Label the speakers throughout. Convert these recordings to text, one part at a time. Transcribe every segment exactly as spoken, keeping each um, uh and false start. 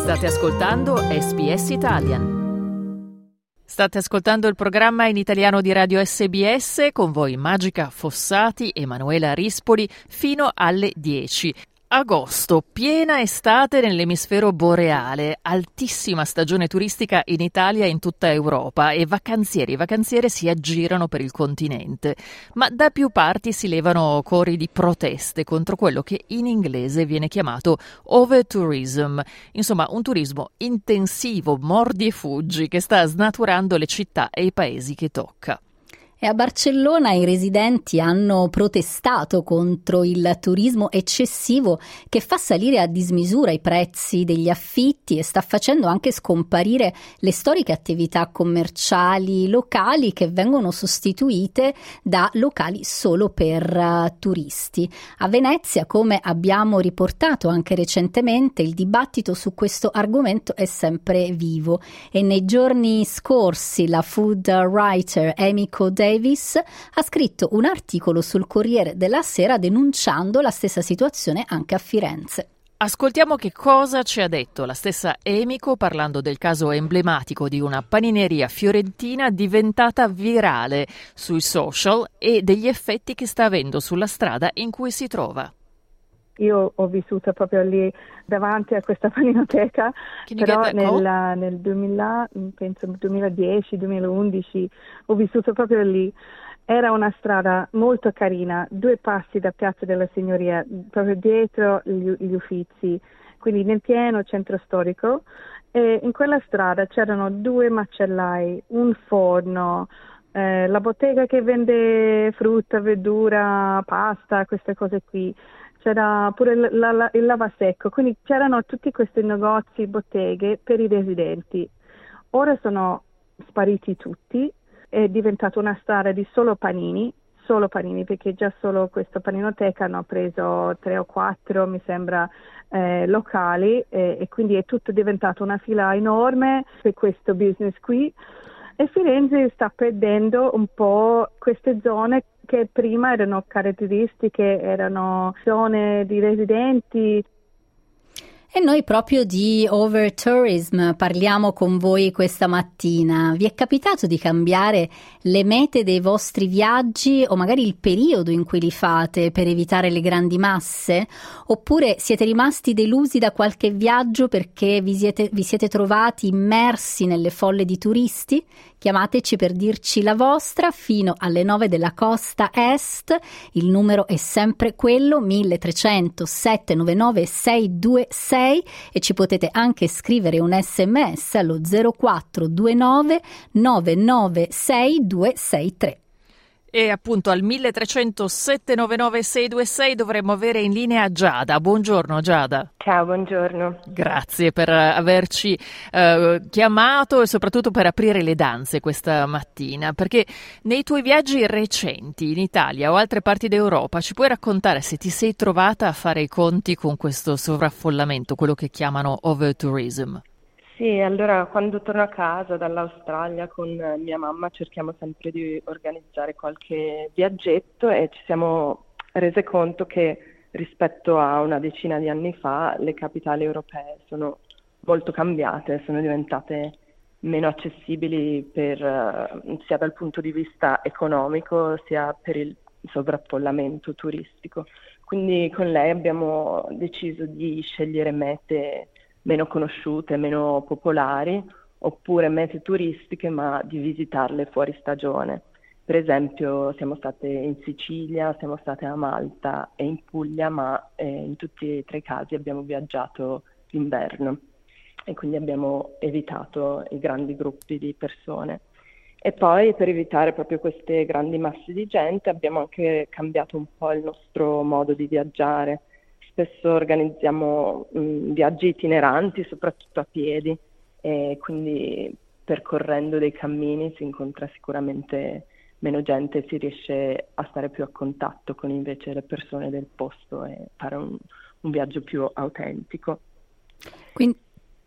Speaker 1: State ascoltando S B S Italian. State ascoltando il programma in italiano di Radio S B S, con voi Magica Fossati e Manuela Rispoli fino alle dieci. Agosto, piena estate nell'emisfero boreale, altissima stagione turistica in Italia e in tutta Europa, e vacanzieri e vacanziere si aggirano per il continente. Ma da più parti si levano cori di proteste contro quello che in inglese viene chiamato overtourism, insomma un turismo intensivo, mordi e fuggi, che sta snaturando le città e i paesi che tocca.
Speaker 2: E a Barcellona i residenti hanno protestato contro il turismo eccessivo che fa salire a dismisura i prezzi degli affitti e sta facendo anche scomparire le storiche attività commerciali locali che vengono sostituite da locali solo per uh, turisti. A Venezia, come abbiamo riportato anche recentemente, il dibattito su questo argomento è sempre vivo e nei giorni scorsi la food writer Emiko Davis ha scritto un articolo sul Corriere della Sera denunciando la stessa situazione anche a Firenze.
Speaker 1: Ascoltiamo che cosa ci ha detto la stessa Emiko parlando del caso emblematico di una panineria fiorentina diventata virale sui social e degli effetti che sta avendo sulla strada in cui si trova.
Speaker 3: Io ho vissuto proprio lì davanti a questa paninoteca, però nel, nel duemila, penso duemiladieci duemilaundici ho vissuto proprio lì. Era una strada molto carina, due passi da Piazza della Signoria, proprio dietro gli, gli Uffizi, quindi nel pieno centro storico. E in quella strada c'erano due macellai, un forno, eh, la bottega che vende frutta, verdura, pasta, queste cose qui. C'era pure il, la, il lavasecco, quindi c'erano tutti questi negozi, botteghe per i residenti. Ora sono spariti tutti, è diventata una strada di solo panini, solo panini, perché già solo questa paninoteca hanno preso tre o quattro, mi sembra, eh, locali e, e quindi è tutto diventato una fila enorme per questo business qui. E Firenze sta perdendo un po' queste zone che prima erano caratteristiche, erano zone di residenti.
Speaker 2: E noi proprio di overtourism parliamo con voi questa mattina. Vi è capitato di cambiare le mete dei vostri viaggi o magari il periodo in cui li fate per evitare le grandi masse? Oppure siete rimasti delusi da qualche viaggio perché vi siete, vi siete trovati immersi nelle folle di turisti? Chiamateci per dirci la vostra fino alle nove della costa est. Il numero è sempre quello uno tre zero zero sette nove nove sei due sei e ci potete anche scrivere un sms allo zero quattro due nove nove nove sei due sei tre.
Speaker 1: E appunto al uno tre zero zero sette nove nove sei due sei dovremmo avere in linea Giada. Buongiorno Giada.
Speaker 4: Ciao, buongiorno.
Speaker 1: Grazie per averci eh, chiamato e soprattutto per aprire le danze questa mattina, perché nei tuoi viaggi recenti in Italia o altre parti d'Europa ci puoi raccontare se ti sei trovata a fare i conti con questo sovraffollamento, quello che chiamano overtourism?
Speaker 4: Sì, allora quando torno a casa dall'Australia con mia mamma cerchiamo sempre di organizzare qualche viaggetto e ci siamo rese conto che rispetto a una decina di anni fa le capitali europee sono molto cambiate, sono diventate meno accessibili per, sia dal punto di vista economico sia per il sovraffollamento turistico. Quindi con lei abbiamo deciso di scegliere mete meno conosciute, meno popolari, oppure mete turistiche, ma di visitarle fuori stagione. Per esempio siamo state in Sicilia, siamo state a Malta e in Puglia, ma eh, in tutti e tre i casi abbiamo viaggiato d'inverno e quindi abbiamo evitato i grandi gruppi di persone. E poi per evitare proprio queste grandi masse di gente abbiamo anche cambiato un po' il nostro modo di viaggiare. Spesso organizziamo mh, viaggi itineranti, soprattutto a piedi, e quindi percorrendo dei cammini si incontra sicuramente meno gente e si riesce a stare più a contatto con invece le persone del posto e fare un, un viaggio più autentico.
Speaker 2: Quindi,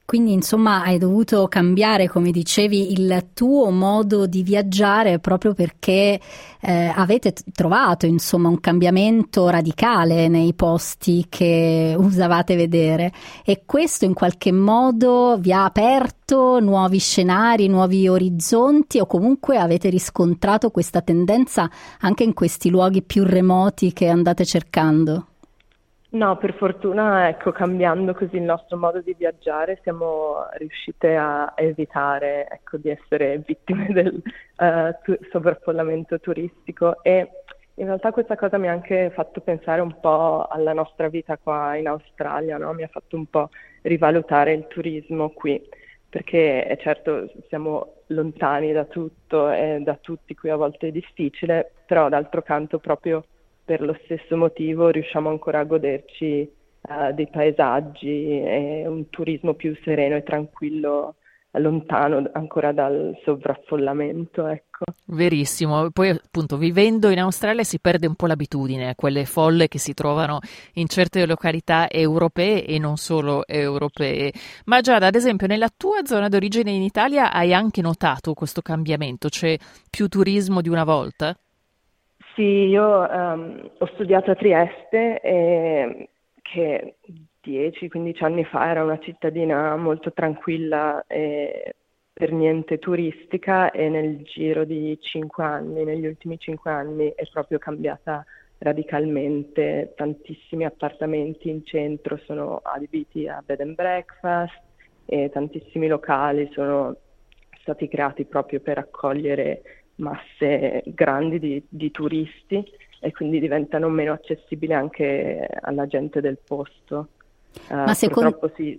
Speaker 2: Quindi insomma hai dovuto cambiare, come dicevi, il tuo modo di viaggiare proprio perché eh, avete t- trovato insomma un cambiamento radicale nei posti che usavate vedere, e questo in qualche modo vi ha aperto nuovi scenari, nuovi orizzonti, o comunque avete riscontrato questa tendenza anche in questi luoghi più remoti che andate cercando?
Speaker 4: No, per fortuna, ecco, cambiando così il nostro modo di viaggiare siamo riuscite a evitare, ecco, di essere vittime del uh, tu- sovraffollamento turistico, e in realtà questa cosa mi ha anche fatto pensare un po' alla nostra vita qua in Australia, no? Mi ha fatto un po' rivalutare il turismo qui, perché è certo siamo lontani da tutto e da tutti, qui a volte è difficile, però d'altro canto proprio per lo stesso motivo riusciamo ancora a goderci uh, dei paesaggi e un turismo più sereno e tranquillo, lontano ancora dal sovraffollamento, ecco.
Speaker 1: Verissimo, poi appunto vivendo in Australia si perde un po' l'abitudine a quelle folle che si trovano in certe località europee e non solo europee. Ma Giada, ad esempio, nella tua zona d'origine in Italia hai anche notato questo cambiamento? C'è più turismo di una volta?
Speaker 4: Sì, io um, ho studiato a Trieste, e, che dieci quindici anni fa era una cittadina molto tranquilla e per niente turistica, e nel giro di cinque anni, negli ultimi cinque anni, è proprio cambiata radicalmente. Tantissimi appartamenti in centro sono adibiti a bed and breakfast e tantissimi locali sono stati creati proprio per accogliere masse grandi di, di turisti, e quindi diventano meno accessibili anche alla gente del posto. Uh,
Speaker 2: Ma, secondo,
Speaker 4: purtroppo sì.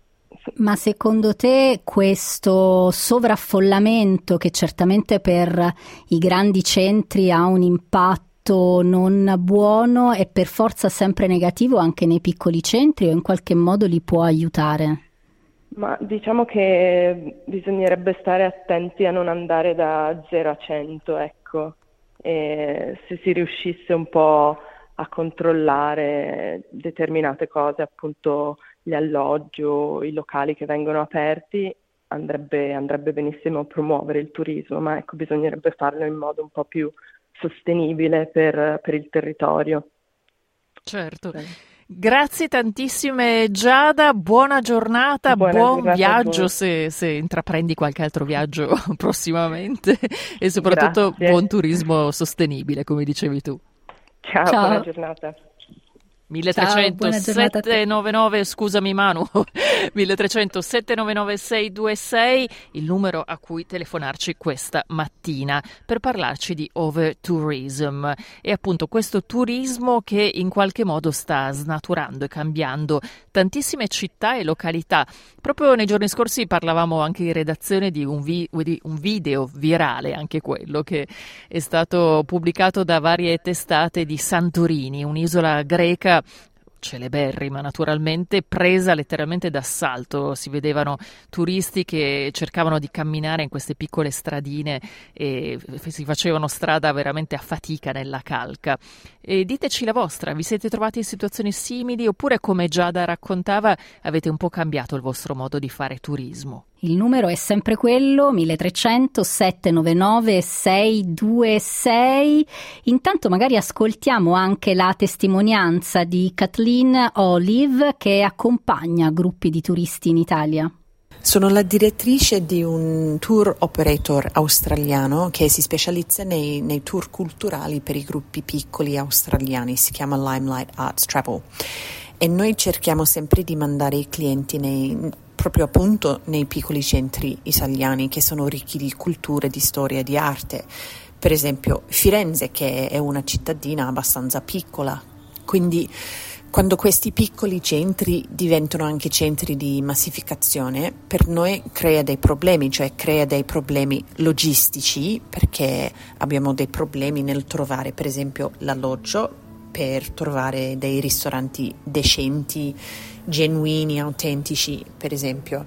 Speaker 2: ma secondo te questo sovraffollamento, che certamente per i grandi centri ha un impatto non buono, è per forza sempre negativo anche nei piccoli centri, o in qualche modo li può aiutare?
Speaker 4: Ma diciamo che bisognerebbe stare attenti a non andare da zero a cento, ecco. E se si riuscisse un po' a controllare determinate cose, appunto gli alloggi o i locali che vengono aperti, andrebbe, andrebbe benissimo promuovere il turismo, ma ecco, bisognerebbe farlo in modo un po' più sostenibile per, per il territorio.
Speaker 1: Certo. Grazie tantissime Giada, buona giornata,
Speaker 4: buona
Speaker 1: buon
Speaker 4: giornata
Speaker 1: viaggio se, se intraprendi qualche altro viaggio prossimamente, e soprattutto
Speaker 4: Grazie.
Speaker 1: Buon turismo sostenibile, come dicevi tu.
Speaker 4: Ciao,
Speaker 2: Ciao.
Speaker 4: buona giornata.
Speaker 1: milletrecento settecentonovantanove, scusami Manu, milletrecento settecentonovantanove seicentoventisei, il numero a cui telefonarci questa mattina per parlarci di overtourism, e appunto questo turismo che in qualche modo sta snaturando e cambiando tantissime città e località. Proprio nei giorni scorsi parlavamo anche in redazione di un, vi- di un video virale, anche quello che è stato pubblicato da varie testate, di Santorini, un'isola greca celeberrima naturalmente, presa letteralmente d'assalto. Si vedevano turisti che cercavano di camminare in queste piccole stradine e si facevano strada veramente a fatica nella calca. E diteci la vostra, vi siete trovati in situazioni simili, oppure, come Giada raccontava, avete un po' cambiato il vostro modo di fare turismo?
Speaker 2: Il numero è sempre quello, milletrecento settecentonovantanove seicentoventisei. Intanto magari ascoltiamo anche la testimonianza di Kathleen Olive, che accompagna gruppi di turisti in Italia.
Speaker 5: Sono la direttrice di un tour operator australiano che si specializza nei, nei tour culturali per i gruppi piccoli australiani, si chiama Limelight Arts Travel, e noi cerchiamo sempre di mandare i clienti nei, proprio appunto nei piccoli centri italiani che sono ricchi di cultura, di storia, di arte. Per esempio Firenze, che è una cittadina abbastanza piccola, quindi quando questi piccoli centri diventano anche centri di massificazione, per noi crea dei problemi, cioè crea dei problemi logistici, perché abbiamo dei problemi nel trovare per esempio l'alloggio, per trovare dei ristoranti decenti, genuini, autentici, per esempio.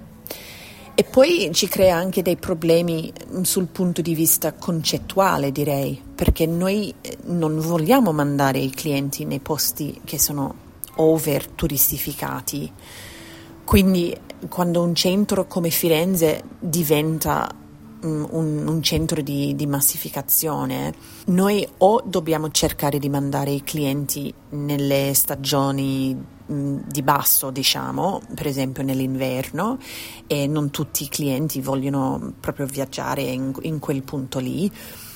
Speaker 5: E poi ci crea anche dei problemi sul punto di vista concettuale, direi, perché noi non vogliamo mandare i clienti nei posti che sono over turistificati, quindi quando un centro come Firenze diventa um, un, un centro di, di massificazione, noi o dobbiamo cercare di mandare i clienti nelle stagioni di basso, diciamo, per esempio nell'inverno, e non tutti i clienti vogliono proprio viaggiare in, in quel punto lì,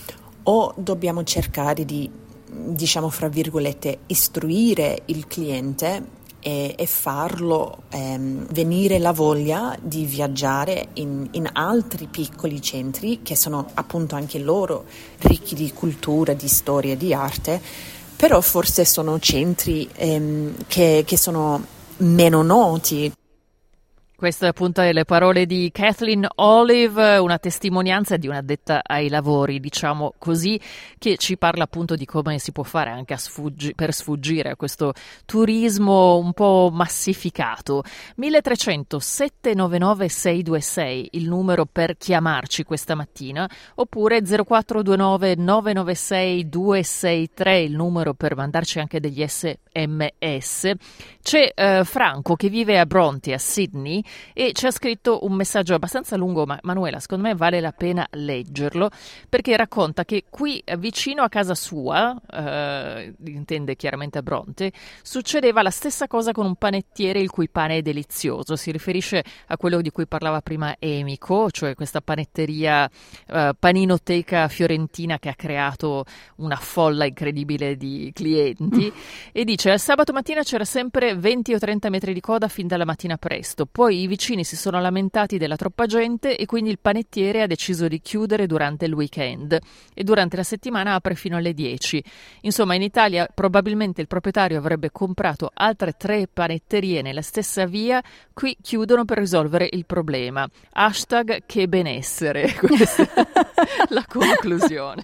Speaker 5: o dobbiamo cercare di, diciamo fra virgolette, istruire il cliente e, e farlo ehm, venire la voglia di viaggiare in, in altri piccoli centri che sono appunto anche loro ricchi di cultura, di storia, di arte, però forse sono centri ehm, che, che sono meno noti.
Speaker 1: Queste appunto le parole di Kathleen Olive, una testimonianza di un'addetta ai lavori, diciamo così, che ci parla appunto di come si può fare anche a sfuggi- per sfuggire a questo turismo un po' massificato. milletrecento sette nove nove sei due sei il numero per chiamarci questa mattina, oppure zero quattro due nove nove nove sei due sei tre il numero per mandarci anche degli sms. C'è eh, Franco che vive a Bronte, a Sydney, e ci ha scritto un messaggio abbastanza lungo, ma Manuela, secondo me vale la pena leggerlo, perché racconta che qui vicino a casa sua, eh, intende chiaramente a Bronte, succedeva la stessa cosa con un panettiere il cui pane è delizioso. Si riferisce a quello di cui parlava prima Emiko, cioè questa panetteria eh, paninoteca fiorentina che ha creato una folla incredibile di clienti, e dice: al sabato mattina c'era sempre venti o trenta metri di coda fin dalla mattina presto, poi i vicini si sono lamentati della troppa gente e quindi il panettiere ha deciso di chiudere durante il weekend e durante la settimana apre fino alle dieci. Insomma, in Italia probabilmente il proprietario avrebbe comprato altre tre panetterie nella stessa via, qui chiudono per risolvere il problema. Hashtag che benessere, questa è la conclusione.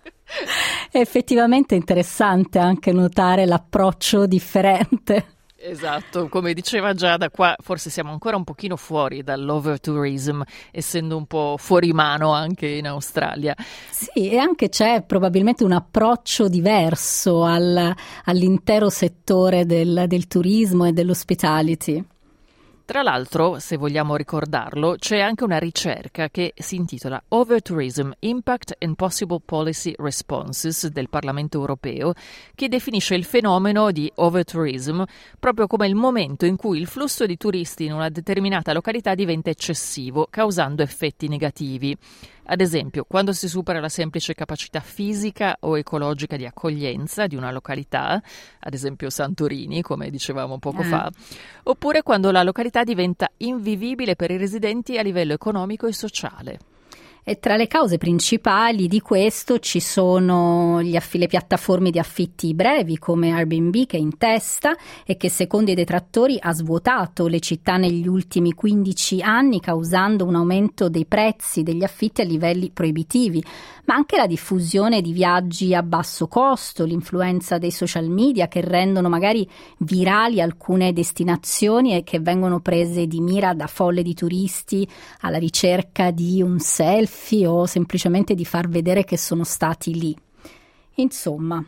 Speaker 2: È effettivamente interessante anche notare l'approccio differente.
Speaker 1: Esatto, come diceva Giada, qua forse siamo ancora un pochino fuori dall'overtourism, essendo un po' fuori mano anche in Australia.
Speaker 2: Sì, e anche c'è probabilmente un approccio diverso al, all'intero settore del, del turismo e dell'hospitality.
Speaker 1: Tra l'altro, se vogliamo ricordarlo, c'è anche una ricerca che si intitola Overtourism, Impact and Possible Policy Responses del Parlamento Europeo, che definisce il fenomeno di overtourism proprio come il momento in cui il flusso di turisti in una determinata località diventa eccessivo, causando effetti negativi. Ad esempio, quando si supera la semplice capacità fisica o ecologica di accoglienza di una località, ad esempio Santorini, come dicevamo poco eh. fa, oppure quando la località diventa invivibile per i residenti a livello economico e sociale.
Speaker 2: E tra le cause principali di questo ci sono gli aff- le piattaforme di affitti brevi come Airbnb, che è in testa e che secondo i detrattori ha svuotato le città negli ultimi quindici anni, causando un aumento dei prezzi degli affitti a livelli proibitivi, ma anche la diffusione di viaggi a basso costo, l'influenza dei social media che rendono magari virali alcune destinazioni e che vengono prese di mira da folle di turisti alla ricerca di un selfie o semplicemente di far vedere che sono stati lì. Insomma,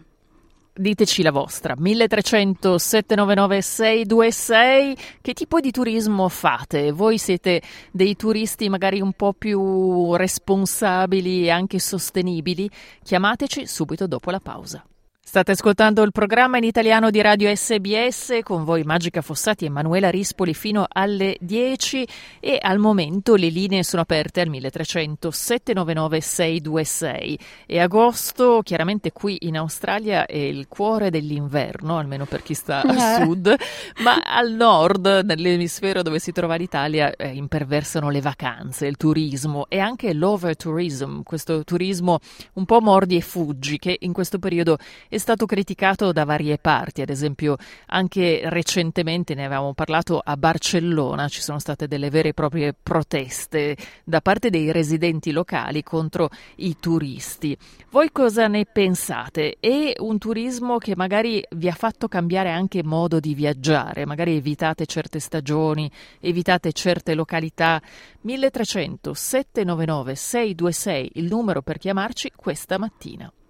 Speaker 1: diteci la vostra. milletrecento sette nove nove sei due sei, che tipo di turismo fate? Voi siete dei turisti magari un po' più responsabili e anche sostenibili? Chiamateci subito dopo la pausa. State ascoltando il programma in italiano di Radio S B S, con voi Magica Fossati e Manuela Rispoli fino alle dieci, e al momento le linee sono aperte al milletrecento sette nove nove sei due sei. E agosto chiaramente qui in Australia è il cuore dell'inverno, almeno per chi sta al sud, ma al nord, nell'emisfero dove si trova l'Italia, eh, imperversano le vacanze, il turismo e anche l'overtourism, questo turismo un po' mordi e fuggi che in questo periodo è È stato criticato da varie parti. Ad esempio anche recentemente ne avevamo parlato a Barcellona, ci sono state delle vere e proprie proteste da parte dei residenti locali contro i turisti. Voi cosa ne pensate? È un turismo che magari vi ha fatto cambiare anche modo di viaggiare? Magari evitate certe stagioni, evitate certe località? milletrecento sette nove nove sei due sei il numero per chiamarci questa mattina.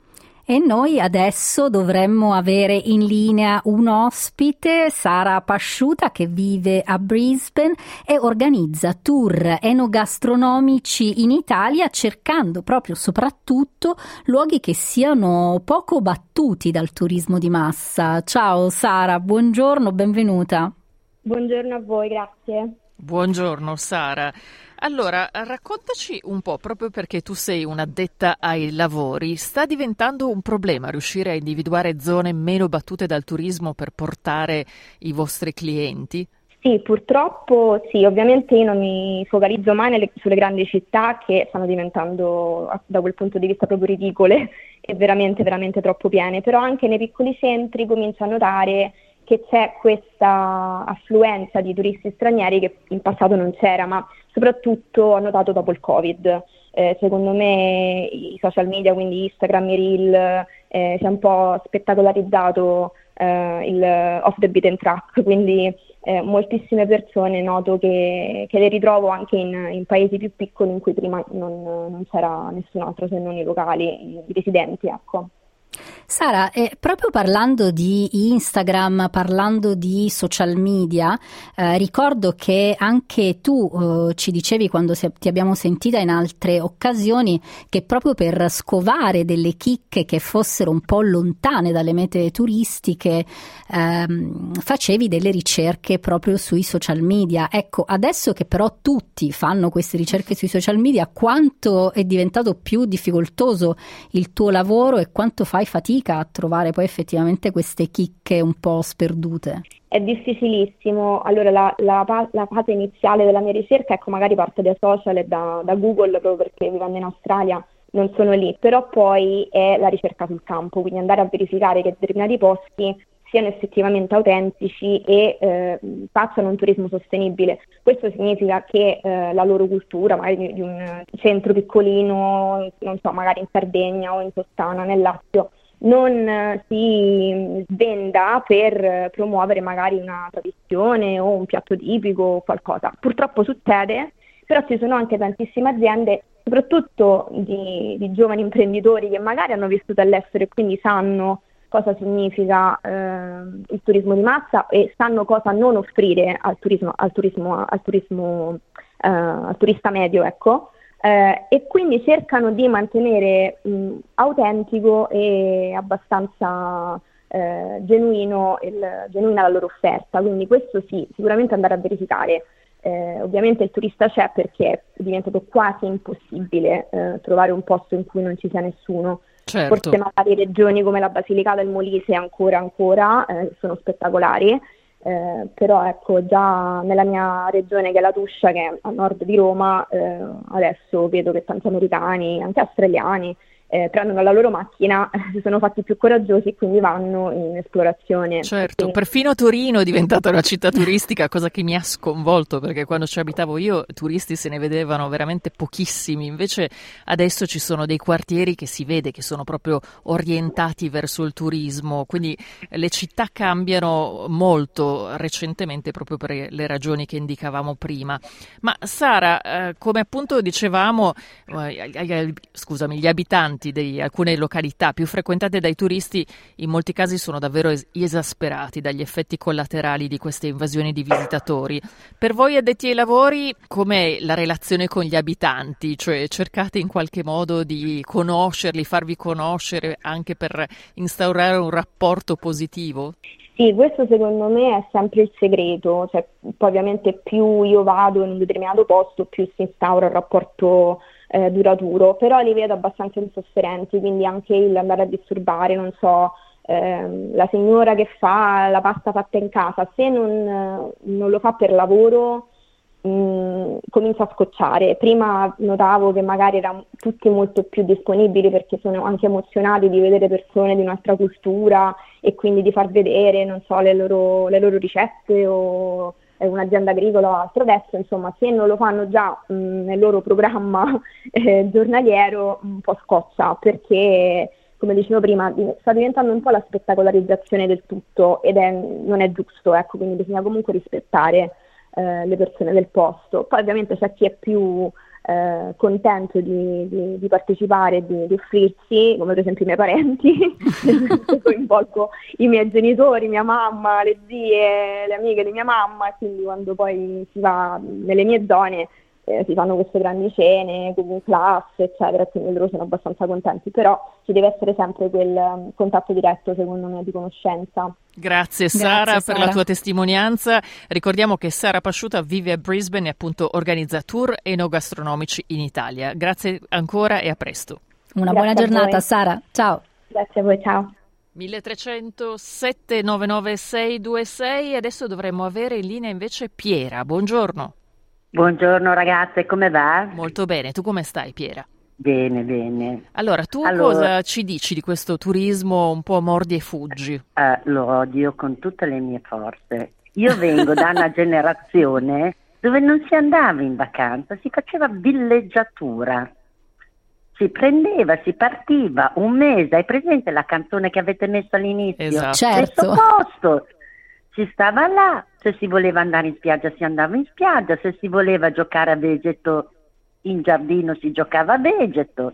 Speaker 2: E noi adesso dovremmo avere in linea un ospite, Sara Pasciuta, che vive a Brisbane e organizza tour enogastronomici in Italia, cercando proprio soprattutto luoghi che siano poco battuti dal turismo di massa. Ciao Sara, buongiorno, benvenuta.
Speaker 6: Buongiorno a voi, grazie.
Speaker 1: Buongiorno Sara. Allora, raccontaci un po', proprio perché tu sei un'addetta ai lavori, sta diventando un problema riuscire a individuare zone meno battute dal turismo per portare i vostri clienti?
Speaker 6: Sì, purtroppo sì, ovviamente io non mi focalizzo mai nelle, sulle grandi città che stanno diventando da quel punto di vista proprio ridicole e veramente, veramente troppo piene, però anche nei piccoli centri comincio a notare che c'è questa affluenza di turisti stranieri che in passato non c'era, ma soprattutto ho notato dopo il Covid. Eh, secondo me i social media, quindi Instagram, i Reel, eh, si è un po' spettacolarizzato eh, il off the beaten track, quindi eh, moltissime persone noto che, che le ritrovo anche in, in paesi più piccoli in cui prima non, non c'era nessun altro se non i locali, i residenti, ecco.
Speaker 2: Sara, eh, proprio parlando di Instagram, parlando di social media, eh, ricordo che anche tu eh, ci dicevi quando se, ti abbiamo sentita in altre occasioni che proprio per scovare delle chicche che fossero un po' lontane dalle mete turistiche ehm, facevi delle ricerche proprio sui social media. Ecco, adesso che però tutti fanno queste ricerche sui social media, quanto è diventato più difficoltoso il tuo lavoro e quanto fai fatica a trovare poi effettivamente queste chicche un po' sperdute?
Speaker 6: È difficilissimo. Allora la, la, la fase iniziale della mia ricerca, ecco, magari parte dai social e da, da Google, proprio perché vivendo in Australia non sono lì, però poi è la ricerca sul campo, quindi andare a verificare che determinati posti siano effettivamente autentici e eh, facciano un turismo sostenibile. Questo significa che eh, la loro cultura, magari di, di un centro piccolino, non so, magari in Sardegna o in Toscana, nel Lazio, non eh, si svenda per eh, promuovere magari una tradizione o un piatto tipico o qualcosa. Purtroppo succede, però ci sono anche tantissime aziende, soprattutto di, di giovani imprenditori che magari hanno vissuto all'estero e quindi sanno cosa significa eh, il turismo di massa e sanno cosa non offrire al turismo, al turismo, al turismo, eh, al turista medio, ecco. Eh, e quindi cercano di mantenere mh, autentico e abbastanza eh, genuino il, genuina la loro offerta, quindi questo sì, sicuramente andare a verificare. Eh, ovviamente il turista c'è perché è diventato quasi impossibile eh, trovare un posto in cui non ci sia nessuno.
Speaker 1: Certo.
Speaker 6: Forse magari regioni come la Basilicata e il Molise ancora ancora eh, sono spettacolari, eh, però ecco, già nella mia regione che è la Tuscia, che è a nord di Roma, eh, adesso vedo che tanti americani, anche australiani, eh, prendono la loro macchina, si sono fatti più coraggiosi e quindi vanno in esplorazione.
Speaker 1: Certo,
Speaker 6: quindi...
Speaker 1: perfino Torino è diventata una città turistica, cosa che mi ha sconvolto, perché quando ci abitavo io turisti se ne vedevano veramente pochissimi, invece adesso ci sono dei quartieri che si vede che sono proprio orientati verso il turismo, quindi le città cambiano molto recentemente proprio per le ragioni che indicavamo prima. Ma Sara, eh, come appunto dicevamo, eh, scusami, gli abitanti di alcune località più frequentate dai turisti in molti casi sono davvero es- esasperati dagli effetti collaterali di queste invasioni di visitatori. Per voi addetti ai lavori, com'è la relazione con gli abitanti? Cioè cercate in qualche modo di conoscerli, farvi conoscere anche per instaurare un rapporto positivo?
Speaker 6: Sì, questo secondo me è sempre il segreto, cioè, poi ovviamente più io vado in un determinato posto più si instaura un rapporto eh, duraturo, però li vedo abbastanza insofferenti, quindi anche il andare a disturbare, non so, ehm, la signora che fa la pasta fatta in casa, se non, non lo fa per lavoro mh, comincia a scocciare. Prima notavo che magari erano tutti molto più disponibili perché sono anche emozionati di vedere persone di un'altra cultura e quindi di far vedere, non so, le loro, le loro ricette o un'azienda agricola o altro. Adesso, insomma, se non lo fanno già mh, nel loro programma eh, giornaliero, un po' scoccia, perché, come dicevo prima, sta diventando un po' la spettacolarizzazione del tutto ed è, non è giusto, ecco, quindi bisogna comunque rispettare eh, le persone del posto. Poi ovviamente c'è chi è più eh, contento di, di, di partecipare e di, di offrirsi, come per esempio i miei parenti, coinvolgo i miei genitori, mia mamma, le zie, le amiche di mia mamma, e quindi quando poi si va nelle mie zone eh, si fanno queste grandi cene, in classe, eccetera, e quindi loro sono abbastanza contenti, però ci deve essere sempre quel um, contatto diretto, secondo me, di conoscenza.
Speaker 1: Grazie Sara
Speaker 2: Grazie,
Speaker 1: per
Speaker 2: Sara.
Speaker 1: la tua testimonianza. Ricordiamo che Sara Pasciuta vive a Brisbane e appunto organizza tour enogastronomici in Italia. Grazie ancora e a presto.
Speaker 2: Una
Speaker 6: Grazie
Speaker 2: buona
Speaker 6: a
Speaker 2: giornata,
Speaker 6: voi.
Speaker 2: Sara. Ciao.
Speaker 6: Grazie a voi, ciao.
Speaker 1: milletrecento sette nove nove sei due sei. Adesso dovremmo avere in linea invece Piera. Buongiorno.
Speaker 7: Buongiorno ragazze, come va?
Speaker 1: Molto bene, tu come stai Piera?
Speaker 7: Bene, bene.
Speaker 1: Allora, tu
Speaker 7: Allora-
Speaker 1: cosa ci dici di questo turismo un po' mordi e fuggi?
Speaker 7: Eh, lo odio con tutte le mie forze. Io vengo da una generazione dove non si andava in vacanza, si faceva villeggiatura. Si prendeva, si partiva un mese. Hai presente la canzone che avete messo all'inizio?
Speaker 1: Esatto.
Speaker 2: Certo.
Speaker 7: Stesso posto. Si stava là, se si voleva andare in spiaggia si andava in spiaggia, se si voleva giocare a vegeto in giardino si giocava a vegeto,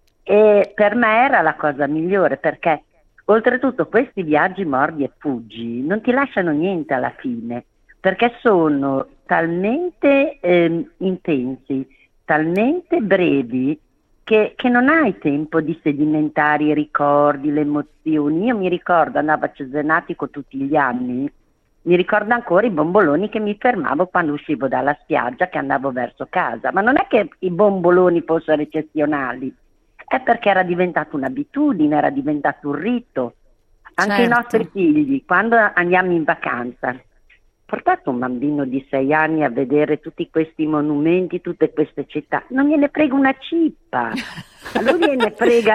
Speaker 7: e per me era la cosa migliore, perché oltretutto questi viaggi mordi e fuggi non ti lasciano niente alla fine, perché sono talmente ehm, intensi, talmente brevi che, che non hai tempo di sedimentare i ricordi, le emozioni. Io mi ricordo, andavo a Cesenatico tutti gli anni, mi ricordo ancora i bomboloni che mi fermavo quando uscivo dalla spiaggia, che andavo verso casa, ma non è che i bomboloni fossero eccezionali, è perché era diventata un'abitudine, era diventato un rito. Anche
Speaker 2: Certo.
Speaker 7: i nostri figli, quando andiamo in vacanza, portate un bambino di sei anni a vedere tutti questi monumenti, tutte queste città, non gliene frega una cippa. A lui gliene frega,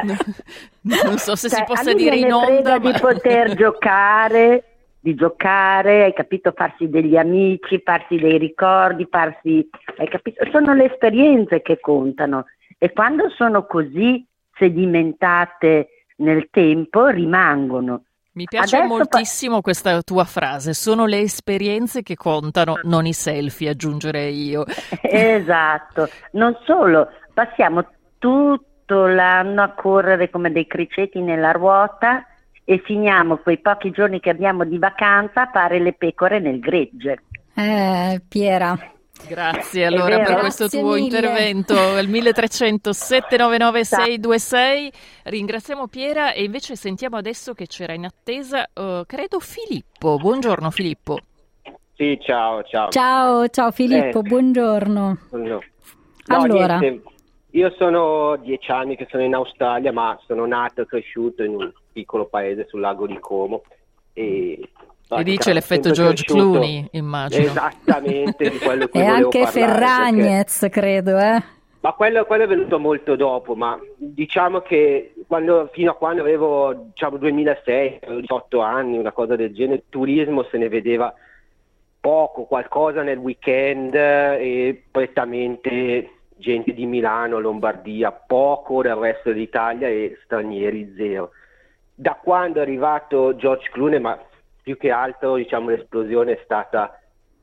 Speaker 1: Non so se
Speaker 7: cioè,
Speaker 1: si
Speaker 7: a
Speaker 1: possa
Speaker 7: lui
Speaker 1: dire in
Speaker 7: gliene frega
Speaker 1: onda, ma...
Speaker 7: di poter giocare, di giocare, hai capito, farsi degli amici, farsi dei ricordi, farsi, hai capito, sono le esperienze che contano, e quando sono così sedimentate nel tempo rimangono.
Speaker 1: Mi piace
Speaker 7: Adesso
Speaker 1: moltissimo questa tua frase, sono le esperienze che contano, non i selfie, aggiungerei io.
Speaker 7: Esatto, non solo, passiamo tutto l'anno a correre come dei criceti nella ruota e finiamo quei pochi giorni che abbiamo di vacanza a fare le pecore nel gregge.
Speaker 2: Eh, Piera.
Speaker 1: Grazie allora
Speaker 7: vero?
Speaker 1: per questo
Speaker 2: Grazie
Speaker 1: tuo
Speaker 2: mille.
Speaker 1: intervento al milletrecento sette nove nove sei due sei. Ringraziamo Piera e invece sentiamo adesso che c'era in attesa, uh, credo Filippo. Buongiorno Filippo.
Speaker 8: Sì, ciao, ciao.
Speaker 2: Ciao, ciao Filippo,
Speaker 8: Eh.
Speaker 2: buongiorno.
Speaker 8: No. No,
Speaker 2: Allora.
Speaker 8: niente. Io sono dieci anni che sono in Australia, ma sono nato e cresciuto in un piccolo paese sul lago di Como. E,
Speaker 1: E dice l'effetto
Speaker 8: sempre
Speaker 1: George
Speaker 8: cresciuto-
Speaker 1: Clooney, immagino.
Speaker 8: Esattamente, di quello che
Speaker 2: E
Speaker 8: volevo
Speaker 2: anche
Speaker 8: parlare,
Speaker 2: Ferragnez, credo, eh.
Speaker 8: Ma quello, quello è venuto molto dopo, ma diciamo che quando, fino a quando avevo diciamo duemilasei, avevo diciotto anni, una cosa del genere, il turismo se ne vedeva poco, qualcosa nel weekend e prettamente gente di Milano, Lombardia, poco del resto d'Italia e stranieri zero. Da quando è arrivato George Clooney, ma più che altro diciamo l'esplosione è stata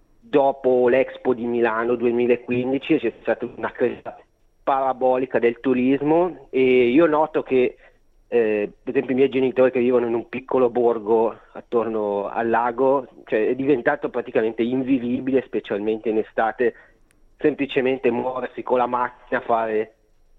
Speaker 8: dopo l'Expo di Milano duemilaquindici, c'è stata una crescita parabolica del turismo e io noto che eh, per esempio i miei genitori che vivono in un piccolo borgo attorno al lago, cioè è diventato praticamente invivibile, specialmente in estate, semplicemente muoversi con la macchina, fare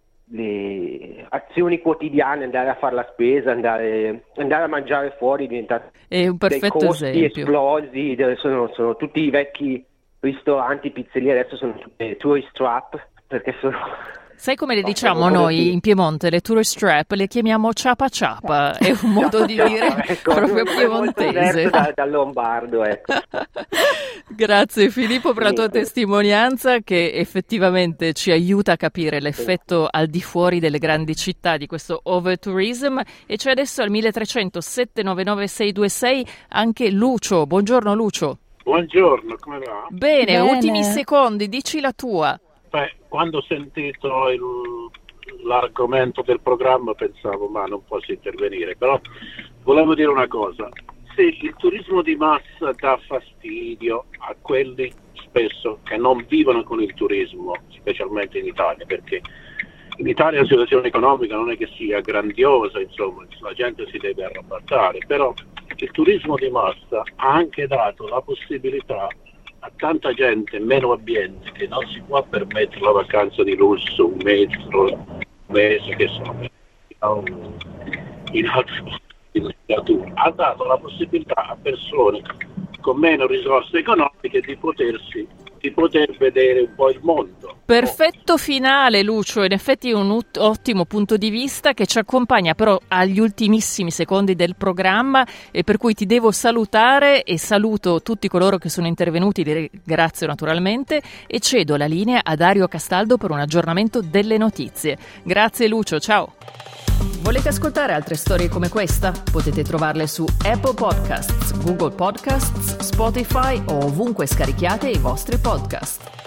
Speaker 8: le azioni quotidiane, andare a fare la spesa, andare, andare a mangiare fuori, diventa
Speaker 1: È un perfetto
Speaker 8: dei costi
Speaker 1: esempio.
Speaker 8: esplosi, dove sono, sono tutti i vecchi ristoranti, pizzerie, adesso sono tutte tourist trap, perché sono...
Speaker 1: Sai come le
Speaker 8: No,
Speaker 1: diciamo
Speaker 8: sono
Speaker 1: noi
Speaker 8: così.
Speaker 1: in Piemonte, le tourist trap, le chiamiamo ciapa ciapa, è un modo di dire
Speaker 8: Ecco,
Speaker 1: proprio
Speaker 8: è molto diverso
Speaker 1: piemontese.
Speaker 8: da- dal lombardo, ecco.
Speaker 1: Grazie Filippo per la tua
Speaker 8: Niente.
Speaker 1: testimonianza che effettivamente ci aiuta a capire l'effetto al di fuori delle grandi città di questo overtourism, e c'è adesso al milletrecento sette nove nove sei due sei anche Lucio. Buongiorno Lucio.
Speaker 9: Buongiorno, come va?
Speaker 1: Bene,
Speaker 2: Bene.
Speaker 1: ultimi secondi, dici la tua.
Speaker 9: Beh, quando ho sentito il- l'argomento del programma pensavo, ma non posso intervenire, però volevo dire una cosa. Se il turismo di massa dà fastidio a quelli spesso che non vivono con il turismo, specialmente in Italia, perché in Italia la situazione economica non è che sia grandiosa, insomma, la gente si deve arrabattare, però il turismo di massa ha anche dato la possibilità a tanta gente meno abbiente che non si può permettere la vacanza di lusso, un mese, un mese che sono in altri letteratura, ha dato la possibilità a persone con meno risorse economiche di potersi di poter vedere un po' il mondo.
Speaker 1: Perfetto finale, Lucio, in effetti un ut- ottimo punto di vista che ci accompagna però agli ultimissimi secondi del programma e per cui ti devo salutare e saluto tutti coloro che sono intervenuti, direi grazie naturalmente, e cedo la linea a Dario Castaldo per un aggiornamento delle notizie. Grazie Lucio, ciao! Volete ascoltare altre storie come questa? Potete trovarle su Apple Podcasts, Google Podcasts, Spotify o ovunque scarichiate i vostri podcast.